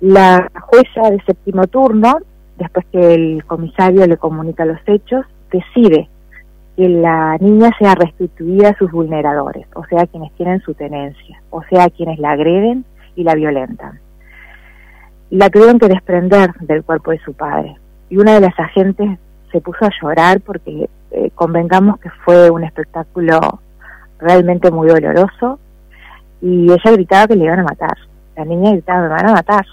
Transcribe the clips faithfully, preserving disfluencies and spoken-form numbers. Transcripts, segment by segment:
La jueza de séptimo turno, después que el comisario le comunica los hechos, decide que la niña sea restituida a sus vulneradores, o sea, quienes tienen su tenencia, o sea, quienes la agreden y la violentan. La tuvieron que desprender del cuerpo de su padre, y una de las agentes se puso a llorar porque eh, convengamos que fue un espectáculo realmente muy doloroso, y ella gritaba que le iban a matar. La niña gritaba, me van a matar.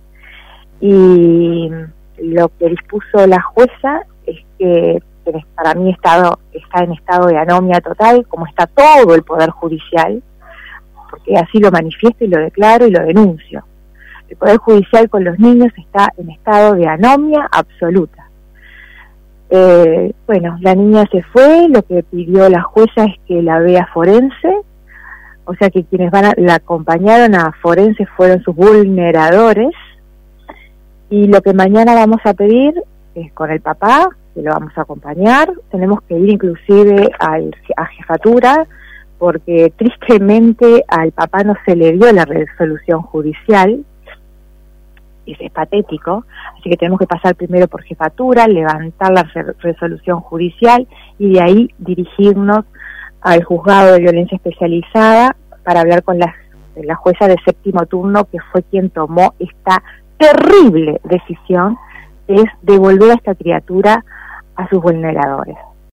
Y lo que dispuso la jueza es que, que para mí estado, está en estado de anomia total, como está todo el Poder Judicial, porque así lo manifiesto y lo declaro y lo denuncio. El Poder Judicial con los niños está en estado de anomia absoluta. Eh, bueno, la niña se fue, lo que pidió la jueza es que la vea forense, o sea que quienes van a, la acompañaron a forense fueron sus vulneradores, y lo que mañana vamos a pedir es con el papá, que lo vamos a acompañar, tenemos que ir inclusive al, a jefatura, porque tristemente al papá no se le dio la resolución judicial, es, es patético, así que tenemos que pasar primero por jefatura, levantar la re resolución judicial y de ahí dirigirnos al juzgado de violencia especializada para hablar con la, la jueza de séptimo turno, que fue quien tomó esta terrible decisión, es devolver a esta criatura a sus vulneradores.